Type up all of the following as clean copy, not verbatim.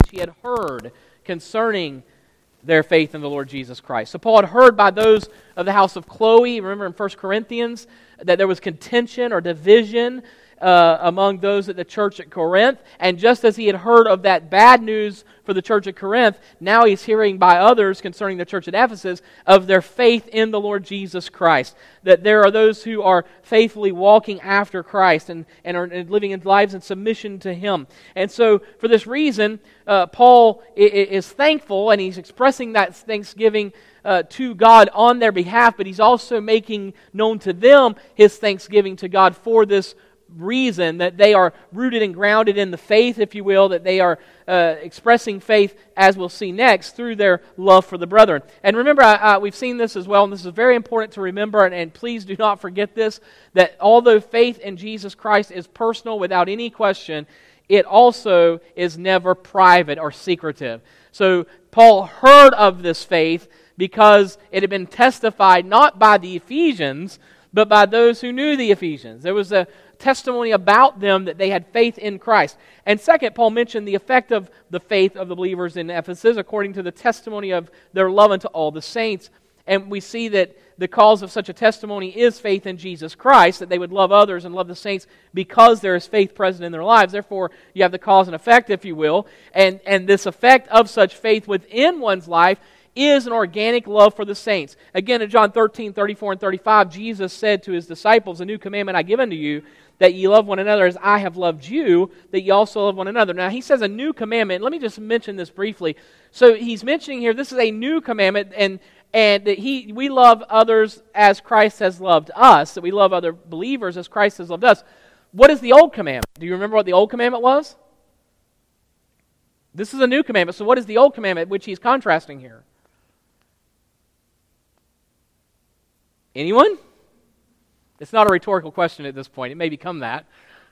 which he had heard concerning their faith in the Lord Jesus Christ. So Paul had heard by those of the house of Chloe, remember in 1 Corinthians, that there was contention or division among those at the church at Corinth. And just as he had heard of that bad news for the church at Corinth, now he's hearing by others concerning the church at Ephesus of their faith in the Lord Jesus Christ. That there are those who are faithfully walking after Christ and are living in lives in submission to Him. And so for this reason, Paul is thankful, and he's expressing that thanksgiving to God on their behalf, but he's also making known to them his thanksgiving to God for this reason, that they are rooted and grounded in the faith, if you will, that they are expressing faith, as we'll see next, through their love for the brethren. And remember, we've seen this as well, and this is very important to remember, and please do not forget this, that although faith in Jesus Christ is personal without any question, it also is never private or secretive. So Paul heard of this faith because it had been testified not by the Ephesians, but by those who knew the Ephesians. There was a testimony about them that they had faith in Christ. And second, Paul mentioned the effect of the faith of the believers in Ephesus according to the testimony of their love unto all the saints. And we see that the cause of such a testimony is faith in Jesus Christ, that they would love others and love the saints because there is faith present in their lives. Therefore, you have the cause and effect, if you will. And this effect of such faith within one's life is an organic love for the saints. Again, in John 13, 34 and 35, Jesus said to His disciples, "A new commandment I give unto you, that ye love one another as I have loved you, that ye also love one another." Now, He says a new commandment. Let me just mention this briefly. So He's mentioning here, this is a new commandment, and that we love others as Christ has loved us, that we love other believers as Christ has loved us. What is the old commandment? Do you remember what the old commandment was? This is a new commandment. So what is the old commandment which He's contrasting here? Anyone? It's not a rhetorical question at this point. It may become that.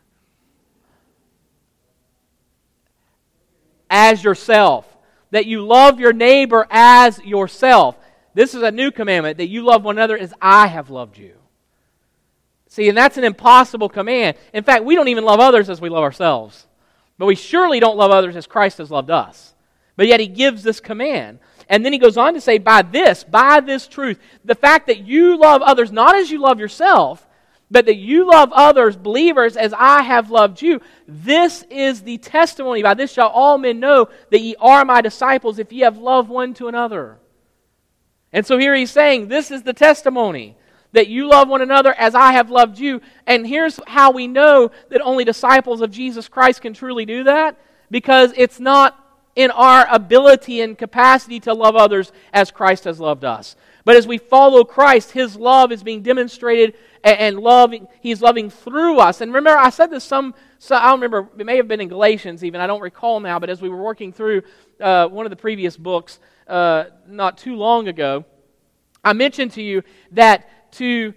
As yourself. That you love your neighbor as yourself. This is a new commandment, that you love one another as I have loved you. See, and that's an impossible command. In fact, we don't even love others as we love ourselves. But we surely don't love others as Christ has loved us. But yet He gives this command. And then He goes on to say, by this truth, the fact that you love others not as you love yourself, but that you love others, believers, as I have loved you, this is the testimony. By this shall all men know that ye are my disciples, if ye have loved one to another. And so here He's saying, this is the testimony, that you love one another as I have loved you. And here's how we know that only disciples of Jesus Christ can truly do that, because it's not in our ability and capacity to love others as Christ has loved us. But as we follow Christ, His love is being demonstrated, and He's loving through us. And remember, I said this I don't remember, it may have been in Galatians even, I don't recall now, but as we were working through one of the previous books not too long ago, I mentioned to you that to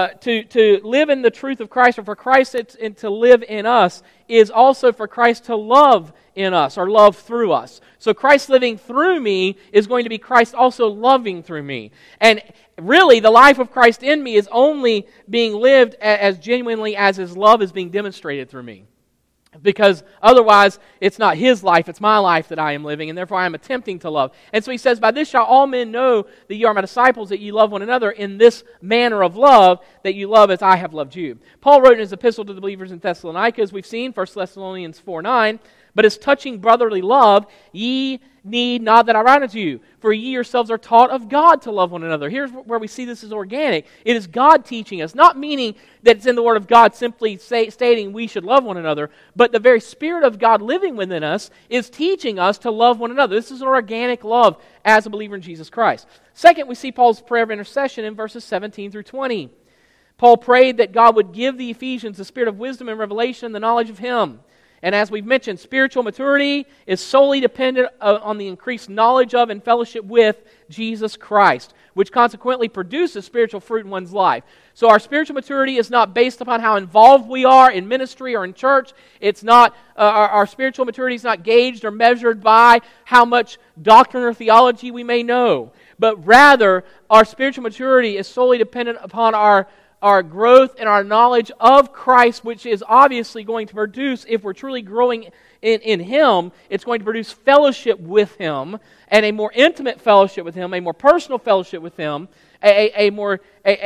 live in the truth of Christ, or for Christ to live in us, is also for Christ to love in us, or love through us. So Christ living through me is going to be Christ also loving through me. And really, the life of Christ in me is only being lived as genuinely as His love is being demonstrated through me. Because otherwise, it's not His life, it's my life that I am living, and therefore I am attempting to love. And so He says, by this shall all men know that ye are my disciples, that ye love one another in this manner of love, that you love as I have loved you. Paul wrote in his epistle to the believers in Thessalonica, as we've seen, 1 Thessalonians 4:9, but as touching brotherly love, ye need not that I write unto you, for ye yourselves are taught of God to love one another. Here's where we see this is organic. It is God teaching us, not meaning that it's in the Word of God simply stating we should love one another, but the very Spirit of God living within us is teaching us to love one another. This is an organic love as a believer in Jesus Christ. Second, we see Paul's prayer of intercession in verses 17 through 20. Paul prayed that God would give the Ephesians the spirit of wisdom and revelation and the knowledge of Him. And as we've mentioned, spiritual maturity is solely dependent on the increased knowledge of and fellowship with Jesus Christ, which consequently produces spiritual fruit in one's life. So our spiritual maturity is not based upon how involved we are in ministry or in church. It's not our spiritual maturity is not gauged or measured by how much doctrine or theology we may know, but rather our spiritual maturity is solely dependent upon our our growth and our knowledge of Christ, which is obviously going to produce, if we're truly growing in Him, it's going to produce fellowship with Him, and a more intimate fellowship with Him, a more personal fellowship with Him, a more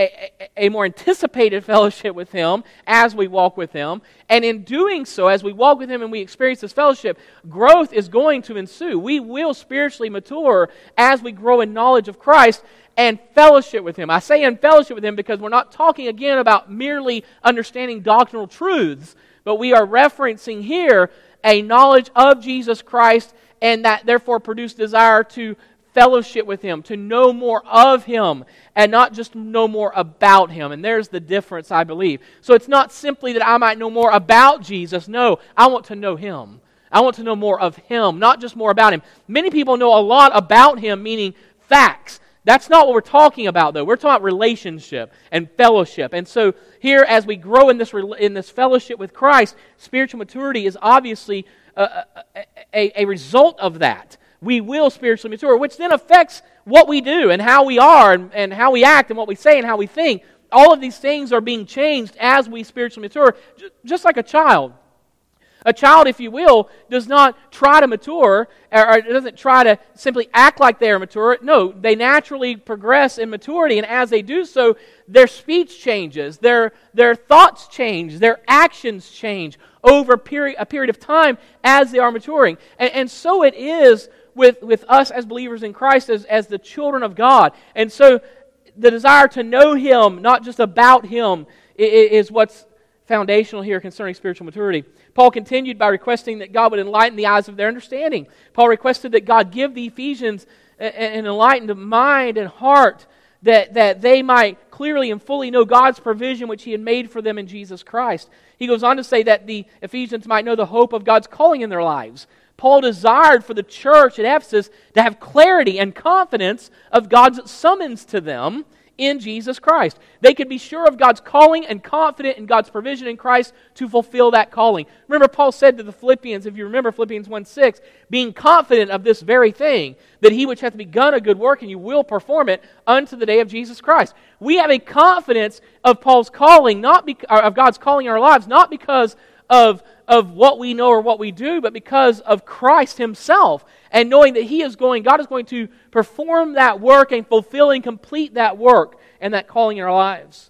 anticipated fellowship with Him as we walk with Him. And in doing so, as we walk with Him and we experience this fellowship, growth is going to ensue. We will spiritually mature as we grow in knowledge of Christ and fellowship with Him. I say in fellowship with Him because we're not talking again about merely understanding doctrinal truths, but we are referencing here a knowledge of Jesus Christ, and that therefore produce desire to fellowship with Him, to know more of Him, and not just know more about Him. And there's the difference, I believe. So it's not simply that I might know more about Jesus. No, I want to know Him. I want to know more of Him, not just more about Him. Many people know a lot about Him, meaning facts. That's not what we're talking about, though. We're talking about relationship and fellowship. And so here, as we grow in this fellowship with Christ, spiritual maturity is obviously a result of that. We will spiritually mature, which then affects what we do and how we are and how we act and what we say and how we think. All of these things are being changed as we spiritually mature, just like a child. A child, if you will, does not try to mature, or doesn't try to simply act like they are mature. No, they naturally progress in maturity, and as they do so, their speech changes, their thoughts change, their actions change over a period of time as they are maturing. And so it is with us as believers in Christ, as the children of God. And so the desire to know Him, not just about Him, is what's foundational here concerning spiritual maturity. Paul continued by requesting that God would enlighten the eyes of their understanding. Paul requested that God give the Ephesians an enlightened mind and heart, that they might clearly and fully know God's provision which He had made for them in Jesus Christ. He goes on to say that the Ephesians might know the hope of God's calling in their lives. Paul desired for the church at Ephesus to have clarity and confidence of God's summons to them in Jesus Christ. They could be sure of God's calling and confident in God's provision in Christ to fulfill that calling. Remember, Paul said to the Philippians, if you remember Philippians 1:6, being confident of this very thing, that He which hath begun a good work, and you will perform it unto the day of Jesus Christ. We have a confidence of Paul's calling, of God's calling in our lives, not because of what we know or what we do, but because of Christ Himself, and knowing that God is going to perform that work and fulfill and complete that work and that calling in our lives.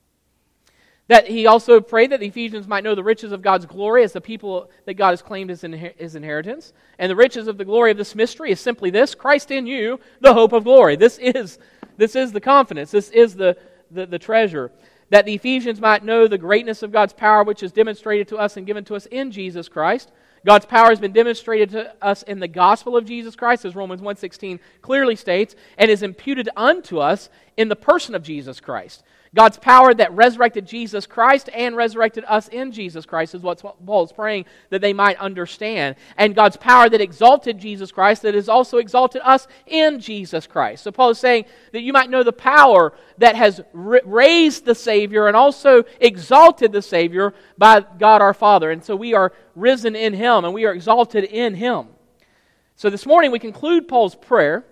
That he also prayed that the Ephesians might know the riches of God's glory as the people that God has claimed as His inheritance. And the riches of the glory of this mystery is simply this: Christ in you, the hope of glory. This is the confidence. This is the treasure. That the Ephesians might know the greatness of God's power, which is demonstrated to us and given to us in Jesus Christ. God's power has been demonstrated to us in the gospel of Jesus Christ, as Romans 1:16 clearly states, and is imputed unto us in the person of Jesus Christ. God's power that resurrected Jesus Christ and resurrected us in Jesus Christ is what Paul is praying that they might understand. And God's power that exalted Jesus Christ, that has also exalted us in Jesus Christ. So Paul is saying that you might know the power that has raised the Savior and also exalted the Savior by God our Father. And so we are risen in Him and we are exalted in Him. So this morning we conclude Paul's prayer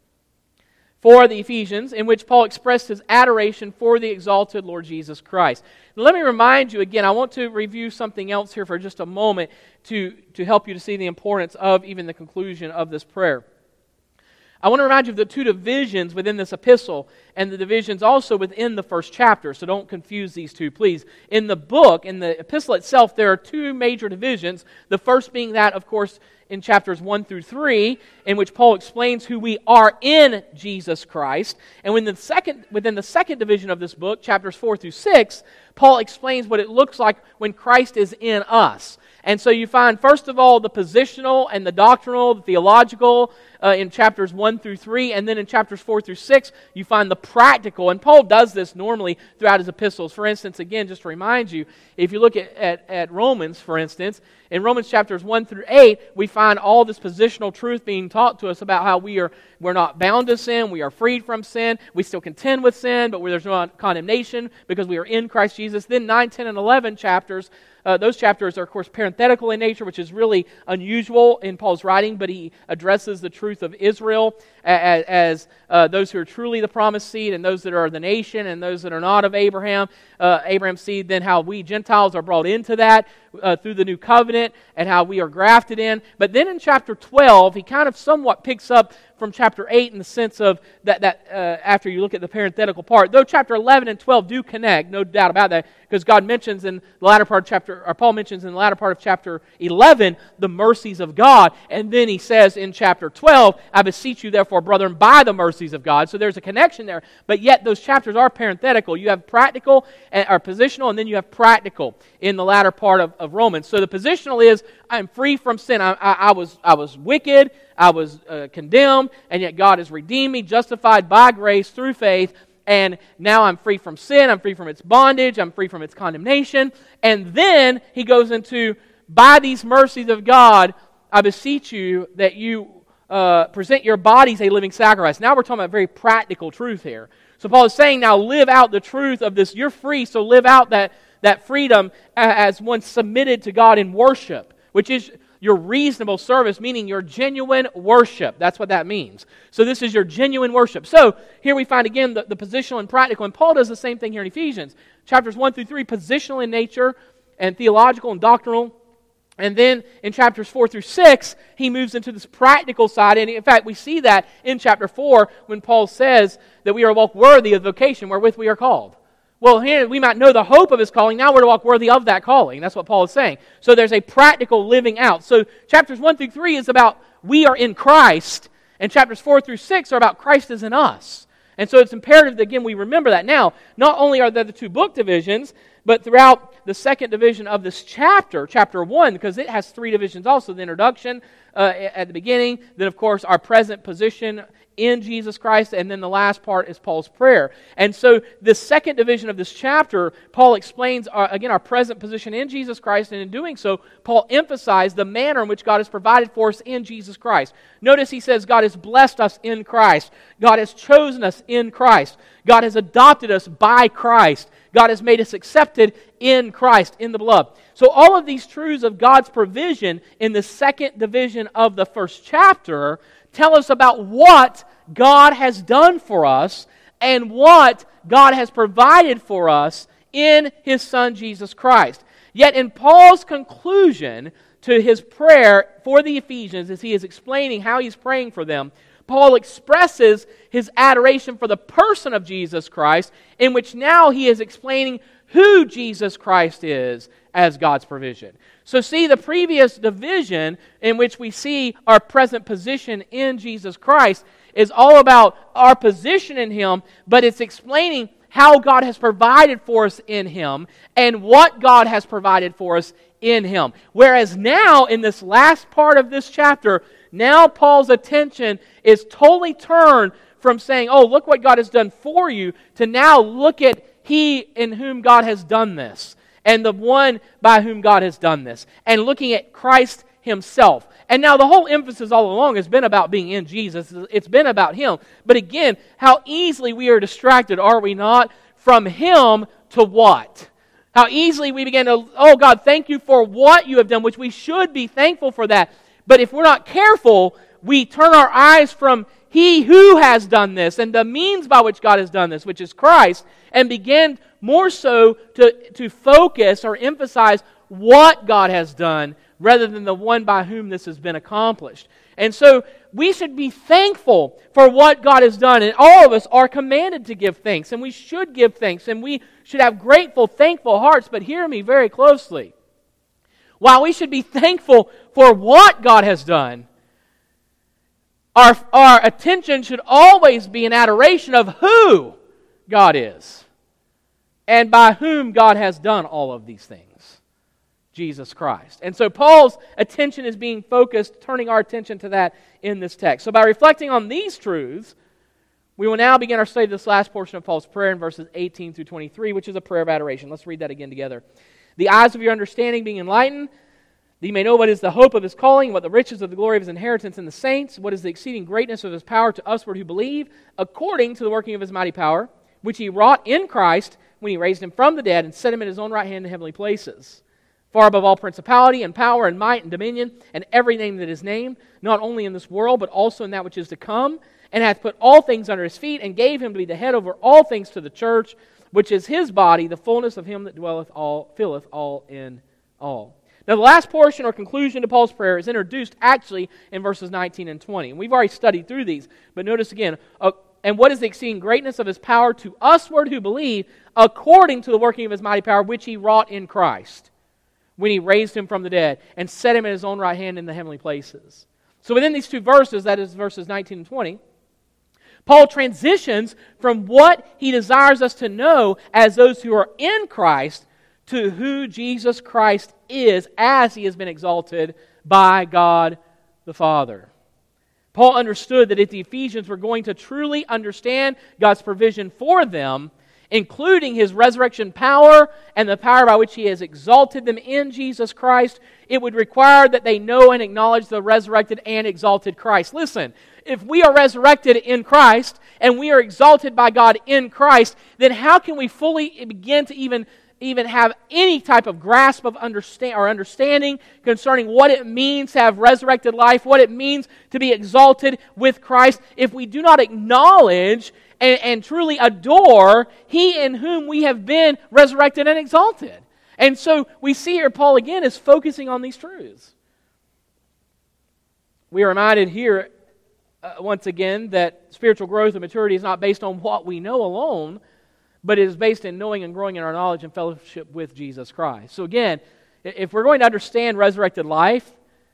for the Ephesians, in which Paul expressed his adoration for the exalted Lord Jesus Christ. Now, let me remind you again, I want to review something else here for just a moment to help you to see the importance of even the conclusion of this prayer. I want to remind you of the two divisions within this epistle and the divisions also within the first chapter, so don't confuse these two, please. In the book, in the epistle itself, there are two major divisions, the first being that, of course, in chapters 1 through 3, in which Paul explains who we are in Jesus Christ. And within the second division of this book, chapters 4 through 6, Paul explains what it looks like when Christ is in us. And so you find, first of all, the positional and the doctrinal, the theological in chapters 1 through 3, and then in chapters 4 through 6, you find the practical. And Paul does this normally throughout his epistles. For instance, again, just to remind you, if you look at Romans, for instance, in Romans chapters 1 through 8, we find all this positional truth being taught to us about how we're not bound to sin, we are freed from sin, we still contend with sin, but there's no condemnation because we are in Christ Jesus. Then 9, 10, and 11 chapters, those chapters are, of course, parenthetical in nature, which is really unusual in Paul's writing, but he addresses the truth truth of Israel as those who are truly the promised seed, and those that are the nation, and those that are not of Abraham's seed, then how we Gentiles are brought into that through the new covenant, and how we are grafted in. But then in chapter 12, he kind of somewhat picks up from chapter 8 in the sense of that after you look at the parenthetical part, though chapter 11 and 12 do connect, no doubt about that, because God mentions in the latter part of chapter, or Paul mentions in the latter part of chapter 11, the mercies of God, and then he says in chapter 12, I beseech you therefore, brethren, by the mercies of God. So there's a connection there, but yet those chapters are parenthetical. You have practical, or positional, and then you have practical in the latter part of Romans. So the positional is, I'm free from sin. I was wicked, I was condemned, and yet God has redeemed me, justified by grace through faith, and now I'm free from sin, I'm free from its bondage, I'm free from its condemnation. And then he goes into, by these mercies of God, I beseech you that you present your bodies a living sacrifice. Now we're talking about very practical truth here. So Paul is saying, now live out the truth of this. You're free, so live out that freedom as one submitted to God in worship, which is your reasonable service, meaning your genuine worship. That's what that means. So this is your genuine worship. So here we find again the positional and practical, and Paul does the same thing here in Ephesians. Chapters 1 through 3, positional in nature and theological and doctrinal. And then in chapters 4 through 6, he moves into this practical side. And in fact, we see that in chapter 4 when Paul says that we are walk worthy of the vocation wherewith we are called. Well, here we might know the hope of his calling. Now we're to walk worthy of that calling. That's what Paul is saying. So there's a practical living out. So chapters 1 through 3 is about we are in Christ, and chapters 4 through 6 are about Christ is in us. And so it's imperative that, again, we remember that. Now, not only are there the two book divisions, but throughout the second division of this chapter, chapter 1, because it has three divisions also, the introduction at the beginning, then, of course, our present position in Jesus Christ, and then the last part is Paul's prayer. And so the second division of this chapter, Paul explains, again, our present position in Jesus Christ, and in doing so, Paul emphasized the manner in which God has provided for us in Jesus Christ. Notice he says God has blessed us in Christ. God has chosen us in Christ. God has adopted us by Christ. God has made us accepted in Christ, in the beloved. So all of these truths of God's provision in the second division of the first chapter tell us about what God has done for us and what God has provided for us in His Son Jesus Christ. Yet in Paul's conclusion to his prayer for the Ephesians, as he is explaining how he's praying for them, Paul expresses his adoration for the person of Jesus Christ, in which now he is explaining who Jesus Christ is as God's provision. So see, the previous division in which we see our present position in Jesus Christ is all about our position in Him, but it's explaining how God has provided for us in Him and what God has provided for us in Him. Whereas now, in this last part of this chapter, now Paul's attention is totally turned from saying, oh, look what God has done for you, to now look at He in whom God has done this, and the one by whom God has done this, and looking at Christ Himself. And now the whole emphasis all along has been about being in Jesus. It's been about Him. But again, how easily we are distracted, are we not, from Him to what? How easily we begin to, oh God, thank you for what you have done, which we should be thankful for that. But if we're not careful, we turn our eyes from He who has done this and the means by which God has done this, which is Christ, and begin more so to focus or emphasize what God has done rather than the one by whom this has been accomplished. And so we should be thankful for what God has done, and all of us are commanded to give thanks, and we should give thanks, and we should have grateful, thankful hearts. But hear me very closely. While we should be thankful for what God has done, our attention should always be an adoration of who God is and by whom God has done all of these things, Jesus Christ. And so Paul's attention is being focused, turning our attention to that in this text. So by reflecting on these truths, we will now begin our study of this last portion of Paul's prayer in verses 18 through 23, which is a prayer of adoration. Let's read that again together. The eyes of your understanding being enlightened, that you may know what is the hope of His calling, what the riches of the glory of His inheritance in the saints, what is the exceeding greatness of His power to usward who believe, according to the working of His mighty power, which He wrought in Christ when He raised Him from the dead and set Him at His own right hand in heavenly places, far above all principality and power and might and dominion and every name that is named, not only in this world, but also in that which is to come, and hath put all things under his feet, and gave him to be the head over all things to the church, which is his body, the fullness of him that filleth all in all. Now, the last portion or conclusion to Paul's prayer is introduced actually in verses 19 and 20. And we've already studied through these, but notice again, and what is the exceeding greatness of his power to usward who believe, according to the working of his mighty power, which he wrought in Christ, when he raised him from the dead, and set him at his own right hand in the heavenly places. So within these two verses, that is verses 19 and 20, Paul transitions from what he desires us to know as those who are in Christ to who Jesus Christ is as he has been exalted by God the Father. Paul understood that if the Ephesians were going to truly understand God's provision for them, including his resurrection power and the power by which he has exalted them in Jesus Christ, it would require that they know and acknowledge the resurrected and exalted Christ. Listen, if we are resurrected in Christ and we are exalted by God in Christ, then how can we fully begin to even have any type of grasp of understanding concerning what it means to have resurrected life, what it means to be exalted with Christ, if we do not acknowledge and truly adore He in whom we have been resurrected and exalted? And so we see here Paul again is focusing on these truths. We are reminded here once again that spiritual growth and maturity is not based on what we know alone, but it is based in knowing and growing in our knowledge and fellowship with Jesus Christ. So again, if we're going to understand resurrected life,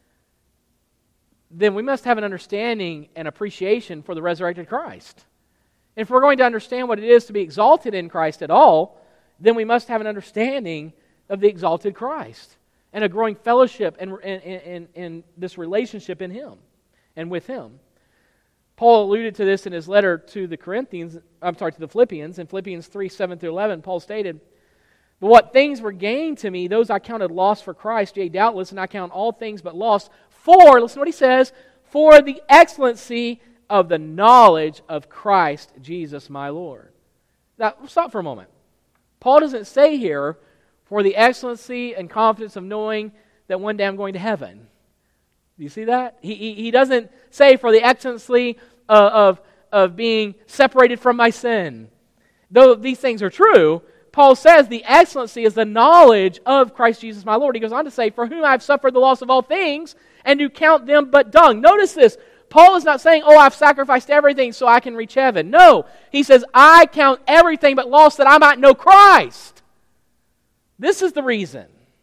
then we must have an understanding and appreciation for the resurrected Christ. And if we're going to understand what it is to be exalted in Christ at all, then we must have an understanding of the exalted Christ and a growing fellowship in this relationship in Him and with Him. Paul alluded to this in his letter to the Philippians. In Philippians 3, 7-11, Paul stated, "But what things were gained to me, those I counted loss for Christ, yea, doubtless, and I count all things but loss for," listen to what he says, "for the excellency of the knowledge of Christ Jesus my Lord." Now, stop for a moment. Paul doesn't say here, "for the excellency and confidence of knowing that one day I'm going to heaven." Do you see that? He doesn't say for the excellency of being separated from my sin. Though these things are true, Paul says the excellency is the knowledge of Christ Jesus my Lord. He goes on to say, "For whom I have suffered the loss of all things, and do count them but dung." Notice this. Paul is not saying, I've sacrificed everything so I can reach heaven. No, he says, I count everything but loss that I might know Christ. This is the reason.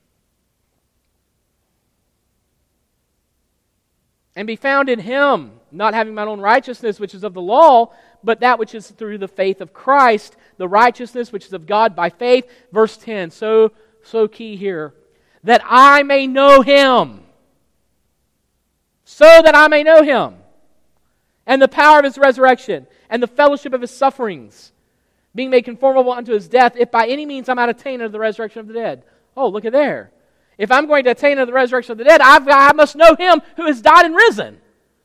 And be found in Him, not having mine own righteousness, which is of the law, but that which is through the faith of Christ, the righteousness which is of God by faith. Verse 10, so key here. That I may know Him. So that I may know Him. And the power of His resurrection, and the fellowship of His sufferings, being made conformable unto His death, if by any means I might attain unto the resurrection of the dead. Oh, look at there. If I'm going to attain unto the resurrection of the dead, I must know Him who has died and risen.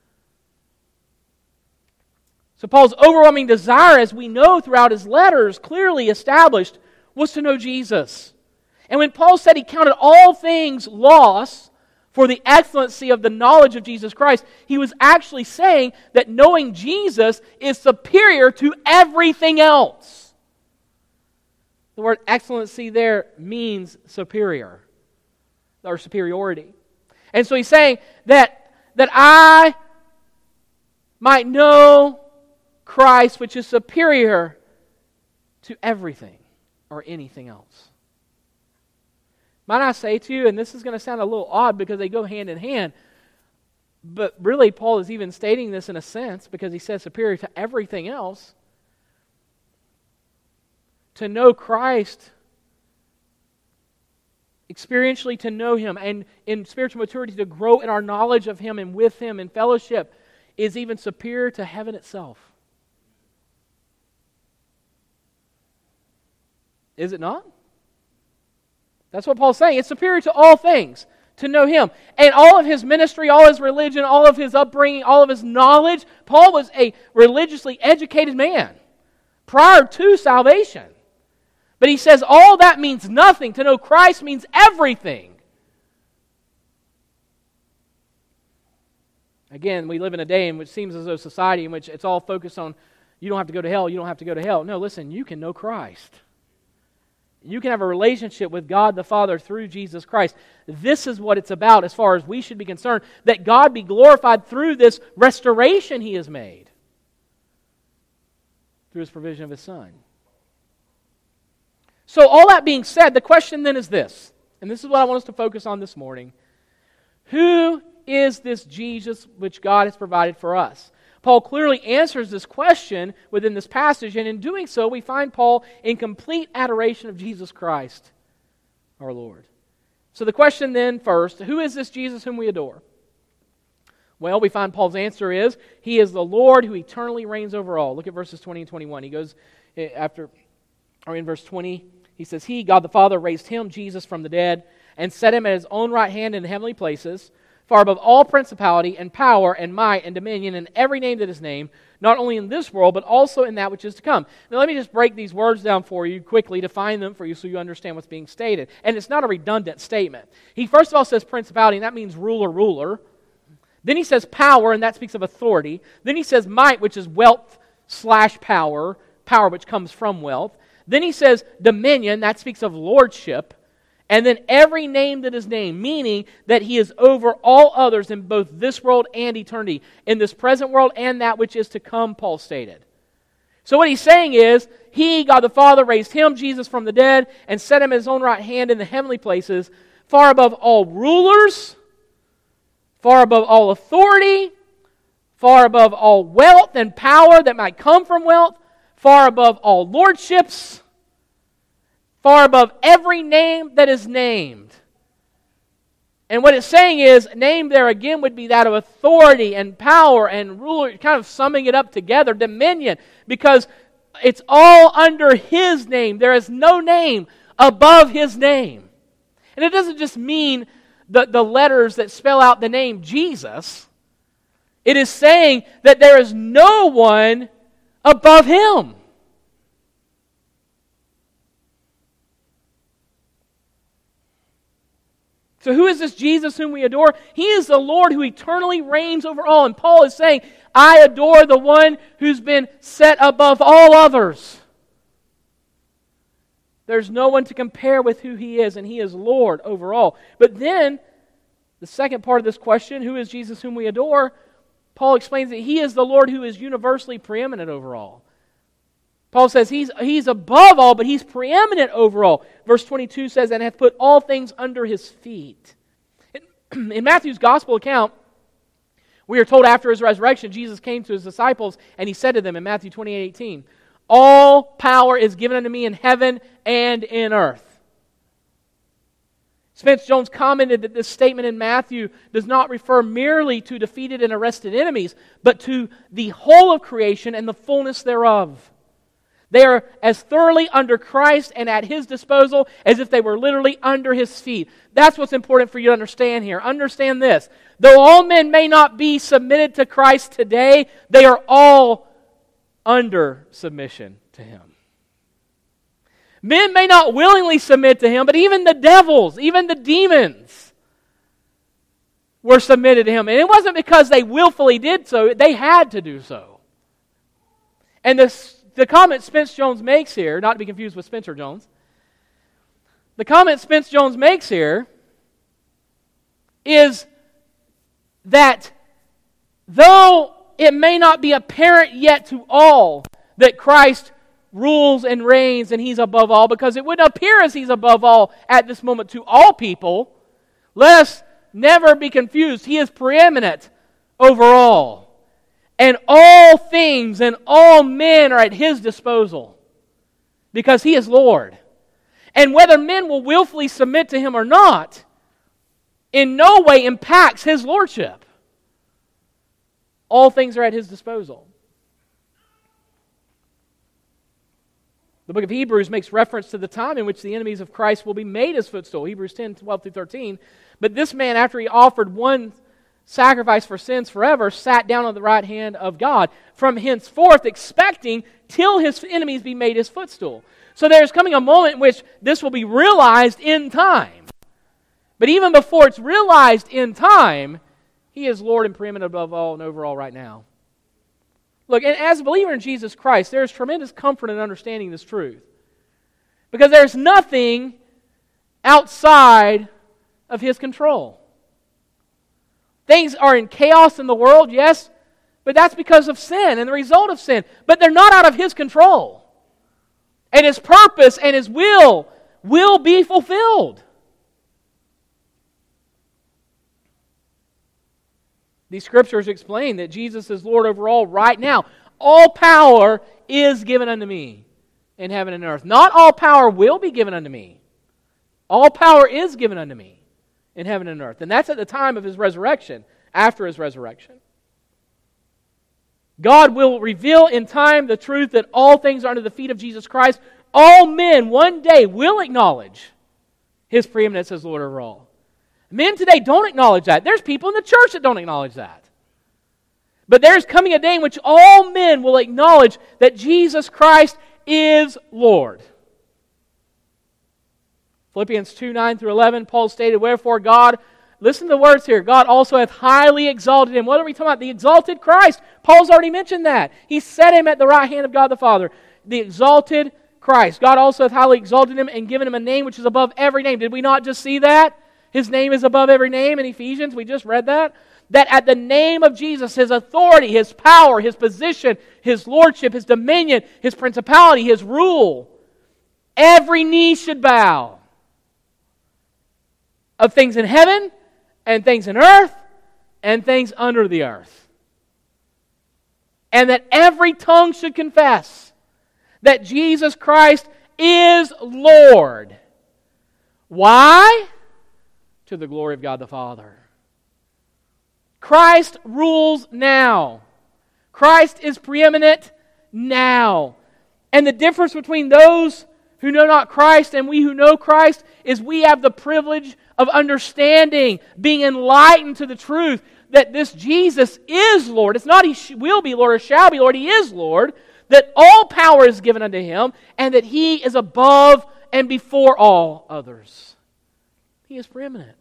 So Paul's overwhelming desire, as we know throughout his letters, clearly established, was to know Jesus. And when Paul said he counted all things loss for the excellency of the knowledge of Jesus Christ, he was actually saying that knowing Jesus is superior to everything else. The word excellency there means superior, or superiority. And so he's saying that I might know Christ, which is superior to everything or anything else. Might I say to you, and this is going to sound a little odd because they go hand in hand, but really Paul is even stating this in a sense because he says superior to everything else. To know Christ, experientially to know Him, and in spiritual maturity to grow in our knowledge of Him and with Him in fellowship, is even superior to heaven itself. Is it not? That's what Paul's saying. It's superior to all things to know Him. And all of his ministry, all his religion, all of his upbringing, all of his knowledge, Paul was a religiously educated man prior to salvation. But he says all that means nothing. To know Christ means everything. Again, we live in a day in which it seems as though society in which it's all focused on you don't have to go to hell, you don't have to go to hell. No, listen, you can know Christ. You can have a relationship with God the Father through Jesus Christ. This is what it's about as far as we should be concerned, that God be glorified through this restoration He has made through His provision of His Son. So all that being said, the question then is this, and this is what I want us to focus on this morning. Who is this Jesus which God has provided for us? Paul clearly answers this question within this passage, and in doing so, we find Paul in complete adoration of Jesus Christ, our Lord. So the question then first, who is this Jesus whom we adore? Well, we find Paul's answer is, He is the Lord who eternally reigns over all. Look at verses 20 and 21. He goes, in verse 20, he says, He, God the Father, raised Him, Jesus, from the dead, and set Him at His own right hand in the heavenly places, far above all principality and power and might and dominion and every name that is named, not only in this world, but also in that which is to come. Now let me just break these words down for you quickly, define them for you so you understand what's being stated. And it's not a redundant statement. He first of all says principality, and that means ruler. Then he says power, and that speaks of authority. Then he says might, which is wealth / power which comes from wealth. Then he says dominion, that speaks of lordship. And then every name that is named, meaning that He is over all others in both this world and eternity, in this present world and that which is to come, Paul stated. So what he's saying is, He, God the Father, raised Him, Jesus, from the dead, and set Him at His own right hand in the heavenly places, far above all rulers, far above all authority, far above all wealth and power that might come from wealth, far above all lordships, far above every name that is named. And what it's saying is, name there again would be that of authority and power and ruler, kind of summing it up together, dominion, because it's all under His name. There is no name above His name. And it doesn't just mean the letters that spell out the name Jesus. It is saying that there is no one above Him. So who is this Jesus whom we adore? He is the Lord who eternally reigns over all. And Paul is saying, I adore the one who's been set above all others. There's no one to compare with who He is, and He is Lord over all. But then, the second part of this question, who is Jesus whom we adore? Paul explains that He is the Lord who is universally preeminent over all. Paul says he's above all, but He's preeminent over all. Verse 22 says, and hath put all things under His feet. In Matthew's gospel account, we are told after His resurrection, Jesus came to His disciples, and He said to them in Matthew 28:18, all power is given unto me in heaven and in earth. Spence Jones commented that this statement in Matthew does not refer merely to defeated and arrested enemies, but to the whole of creation and the fullness thereof. They are as thoroughly under Christ and at His disposal as if they were literally under His feet. That's what's important for you to understand here. Understand this. Though all men may not be submitted to Christ today, they are all under submission to Him. Men may not willingly submit to Him, but even the devils, even the demons were submitted to Him. And it wasn't because they willfully did so, they had to do so. And the comment Spence Jones makes here, not to be confused with Spencer Jones, the comment Spence Jones makes here is that though it may not be apparent yet to all that Christ rules and reigns and He's above all, because it wouldn't appear as He's above all at this moment to all people, let us never be confused. He is preeminent over all. And all things and all men are at His disposal because He is Lord. And whether men will willfully submit to Him or not, in no way impacts His lordship. All things are at His disposal. The book of Hebrews makes reference to the time in which the enemies of Christ will be made His footstool. Hebrews 10, 12 through 13. But this man, after he offered one sacrifice for sins forever, sat down on the right hand of God, from henceforth expecting till His enemies be made His footstool. So there's coming a moment in which this will be realized in time. But even before it's realized in time, He is Lord and preeminent above all and over all right now. Look, and as a believer in Jesus Christ, there is tremendous comfort in understanding this truth. Because there's nothing outside of His control. Things are in chaos in the world, yes, but that's because of sin and the result of sin. But they're not out of His control. And His purpose and His will be fulfilled. These scriptures explain that Jesus is Lord over all right now. All power is given unto me in heaven and earth. Not all power will be given unto me. All power is given unto me in heaven and earth. And that's at the time of His resurrection, after His resurrection. God will reveal in time the truth that all things are under the feet of Jesus Christ. All men one day will acknowledge His preeminence as Lord over all. Men today don't acknowledge that. There's people in the church that don't acknowledge that. But there's coming a day in which all men will acknowledge that Jesus Christ is Lord. Philippians 2:9 through 11, Paul stated, wherefore God, listen to the words here, God also hath highly exalted Him. What are we talking about? The exalted Christ. Paul's already mentioned that. He set Him at the right hand of God the Father. The exalted Christ. God also hath highly exalted Him and given Him a name which is above every name. Did we not just see that? His name is above every name in Ephesians. We just read that. That at the name of Jesus, His authority, His power, His position, His lordship, His dominion, His principality, His rule, every knee should bow. Of things in heaven, and things in earth, and things under the earth. And that every tongue should confess that Jesus Christ is Lord. Why? To the glory of God the Father. Christ rules now. Christ is preeminent now. And the difference between those who know not Christ and we who know Christ is we have the privilege of understanding, being enlightened to the truth that this Jesus is Lord. It's not He will be Lord or shall be Lord. He is Lord. That all power is given unto Him and that He is above and before all others. He is preeminent.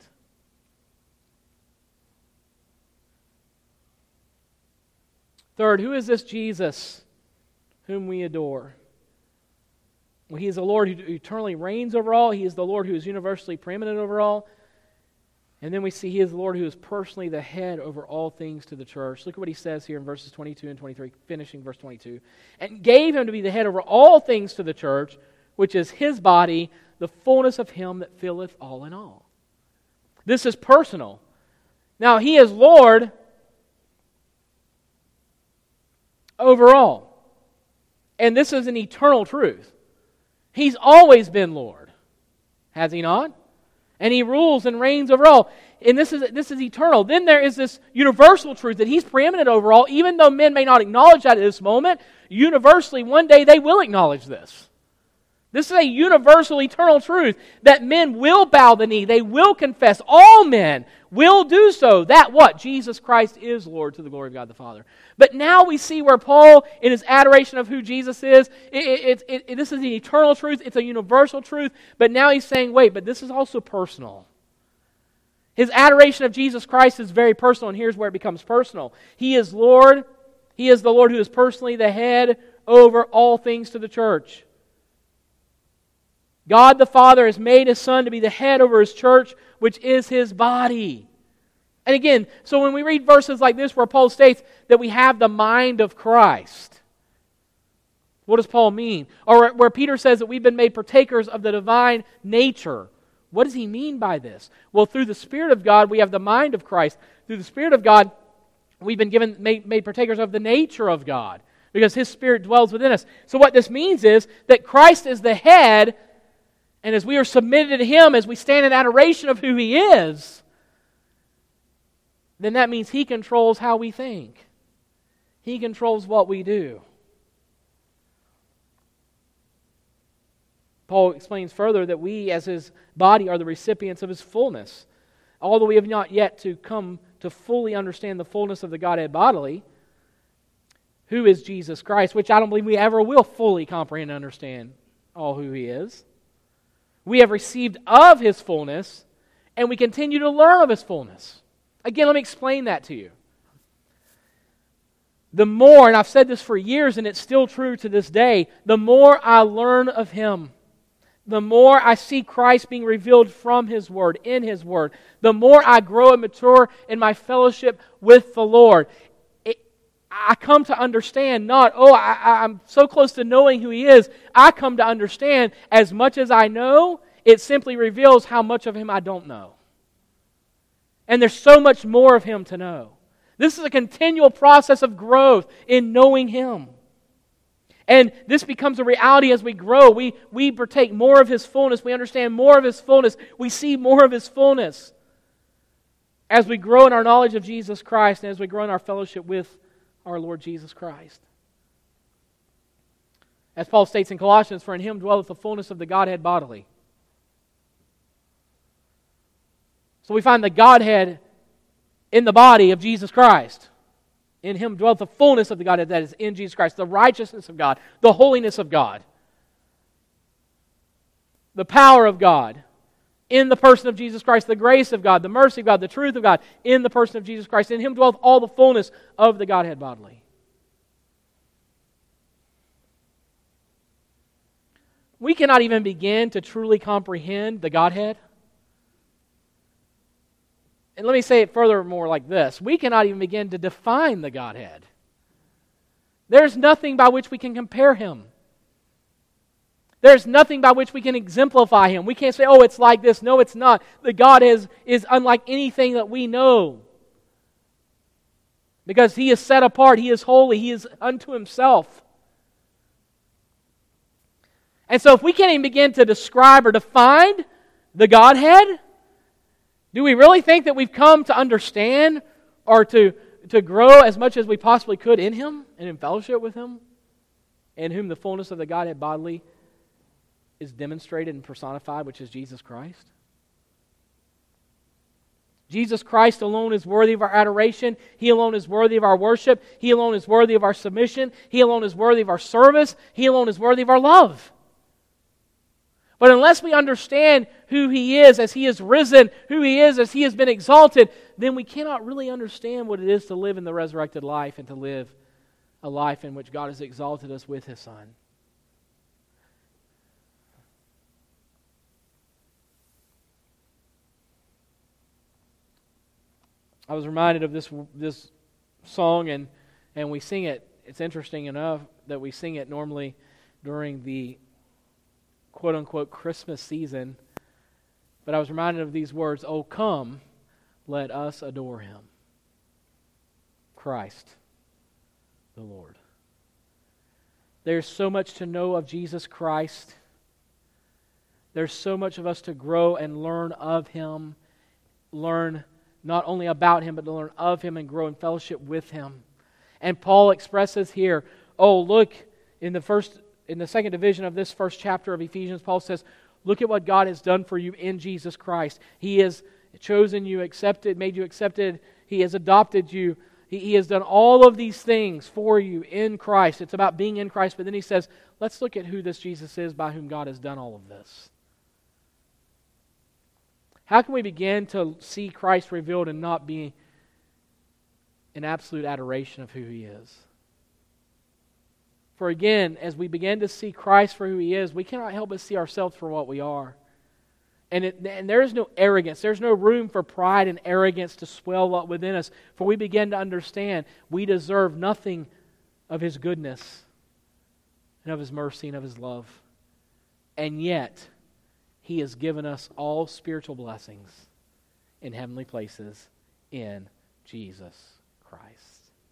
Third, who is this Jesus whom we adore? Well, He is the Lord who eternally reigns over all. He is the Lord who is universally preeminent over all. And then we see He is the Lord who is personally the head over all things to the church. Look at what He says here in verses 22 and 23, finishing verse 22. And gave Him to be the head over all things to the church, which is His body, the fullness of Him that filleth all in all. This is personal. Now, He is Lord over all. And this is an eternal truth. He's always been Lord. Has He not? And He rules and reigns over all. And this is eternal. Then there is this universal truth that He's preeminent over all. Even though men may not acknowledge that at this moment, universally one day they will acknowledge this. This is a universal eternal truth that men will bow the knee. They will confess. All men will do so. That what? Jesus Christ is Lord to the glory of God the Father. But now we see where Paul, in his adoration of who Jesus is, this is an eternal truth. It's a universal truth. But now he's saying, wait, but this is also personal. His adoration of Jesus Christ is very personal, and here's where it becomes personal. He is Lord. He is the Lord who is personally the head over all things to the church. God the Father has made His Son to be the head over His church, which is His body. And again, so when we read verses like this where Paul states that we have the mind of Christ, what does Paul mean? Or where Peter says that we've been made partakers of the divine nature, what does he mean by this? Well, through the Spirit of God, we have the mind of Christ. Through the Spirit of God, we've been made partakers of the nature of God, because His Spirit dwells within us. So what this means is that Christ is the head. And as we are submitted to Him, as we stand in adoration of who He is, then that means He controls how we think. He controls what we do. Paul explains further that we, as His body, are the recipients of His fullness. Although we have not yet to come to fully understand the fullness of the Godhead bodily, who is Jesus Christ, which I don't believe we ever will fully comprehend and understand all who He is. We have received of His fullness, and we continue to learn of His fullness. Again, let me explain that to you. The more, and I've said this for years and it's still true to this day, the more I learn of Him, the more I see Christ being revealed from His Word, in His Word, the more I grow and mature in my fellowship with the Lord. I come to understand not, I'm so close to knowing who He is. I come to understand as much as I know, it simply reveals how much of Him I don't know. And there's so much more of Him to know. This is a continual process of growth in knowing Him. And this becomes a reality as we grow. We partake more of His fullness. We understand more of His fullness. We see more of His fullness as we grow in our knowledge of Jesus Christ and as we grow in our fellowship with our Lord Jesus Christ. As Paul states in Colossians, "For in Him dwelleth the fullness of the Godhead bodily." So we find the Godhead in the body of Jesus Christ. In Him dwelt the fullness of the Godhead, that is in Jesus Christ, the righteousness of God, the holiness of God, the power of God in the person of Jesus Christ, the grace of God, the mercy of God, the truth of God in the person of Jesus Christ. In Him dwelt all the fullness of the Godhead bodily. We cannot even begin to truly comprehend the Godhead. And let me say it furthermore like this. We cannot even begin to define the Godhead. There's nothing by which we can compare Him. There's nothing by which we can exemplify Him. We can't say, oh, it's like this. No, it's not. The God is unlike anything that we know. Because He is set apart. He is holy. He is unto Himself. And so if we can't even begin to describe or define the Godhead, do we really think that we've come to understand or to grow as much as we possibly could in Him and in fellowship with Him, in whom the fullness of the Godhead bodily is demonstrated and personified, which is Jesus Christ? Jesus Christ alone is worthy of our adoration. He alone is worthy of our worship. He alone is worthy of our submission. He alone is worthy of our service. He alone is worthy of our love. But unless we understand who He is as He is risen, who He is as He has been exalted, then we cannot really understand what it is to live in the resurrected life and to live a life in which God has exalted us with His Son. I was reminded of this song, and we sing it. It's interesting enough that we sing it normally during the quote-unquote Christmas season. But I was reminded of these words, "Oh, come, let us adore Him, Christ the Lord." There's so much to know of Jesus Christ. There's so much of us to grow and learn of Him, learn not only about Him, but to learn of Him and grow in fellowship with Him. And Paul expresses here, oh, look, in the second division of this first chapter of Ephesians, Paul says, look at what God has done for you in Jesus Christ. He has chosen you, made you accepted. He has adopted you. He has done all of these things for you in Christ. It's about being in Christ. But then he says, let's look at who this Jesus is by whom God has done all of this. How can we begin to see Christ revealed and not be in absolute adoration of who He is? For again, as we begin to see Christ for who He is, we cannot help but see ourselves for what we are. And there is no arrogance. There's no room for pride and arrogance to swell up within us. For we begin to understand we deserve nothing of His goodness and of His mercy and of His love. And yet, He has given us all spiritual blessings in heavenly places in Jesus Christ.